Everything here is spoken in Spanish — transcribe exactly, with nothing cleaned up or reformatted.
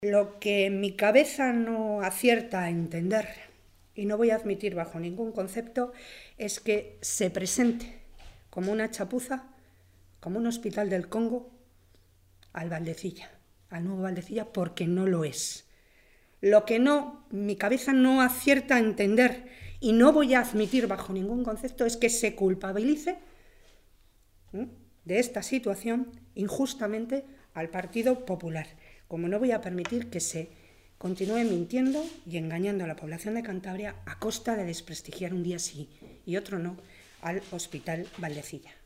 Lo que mi cabeza no acierta a entender, y no voy a admitir bajo ningún concepto, es que se presente como una chapuza, como un hospital del Congo, al Valdecilla, al nuevo Valdecilla, porque no lo es. Lo que no, mi cabeza no acierta a entender, y no voy a admitir bajo ningún concepto, es que se culpabilice ¿eh? de esta situación injustamente al Partido Popular. Como no voy a permitir que se continúe mintiendo y engañando a la población de Cantabria a costa de desprestigiar un día sí y otro no al Hospital Valdecilla.